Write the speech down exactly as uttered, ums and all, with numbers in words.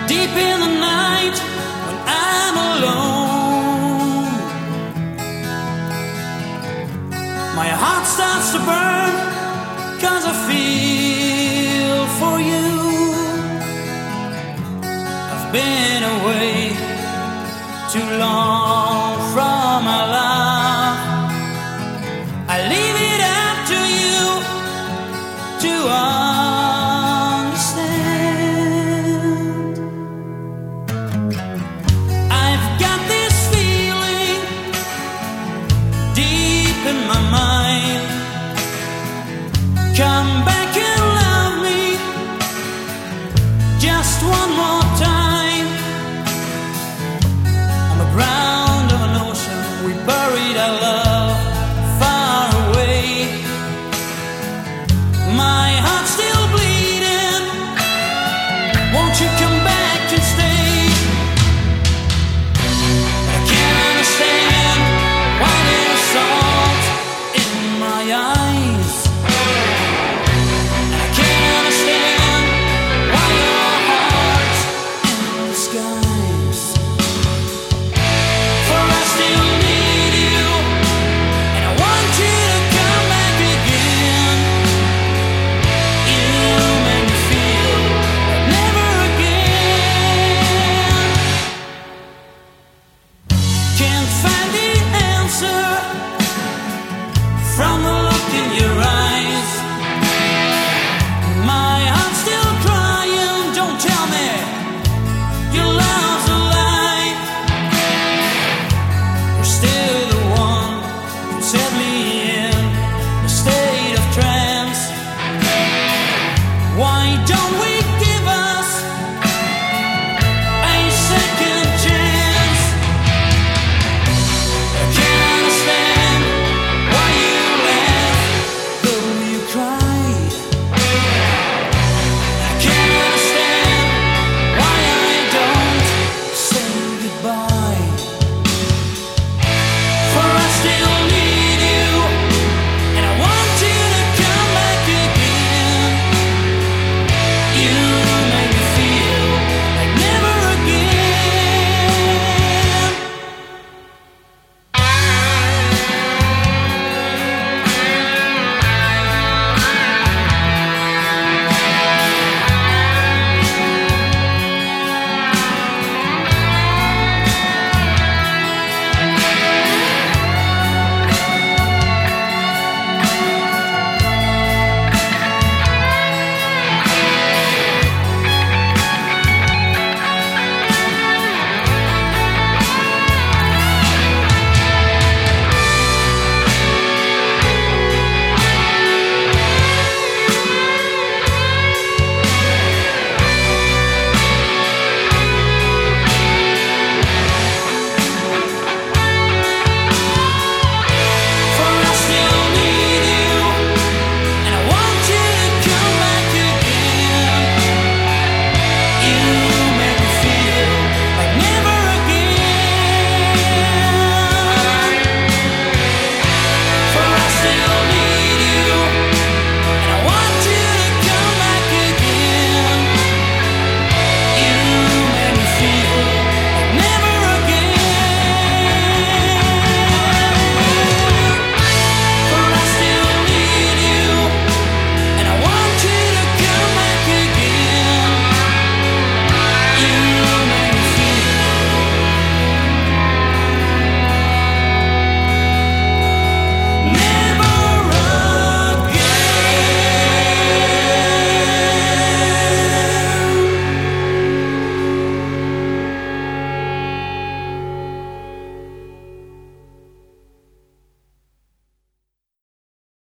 Deep in the night when I'm alone, my heart starts to burn, 'cause I feel for you. I've been away too long from my love. I leave it up to you to understand. I've got this feeling deep in my mind. Come back and love me just one more time. On the ground of an ocean, we buried our love far away. My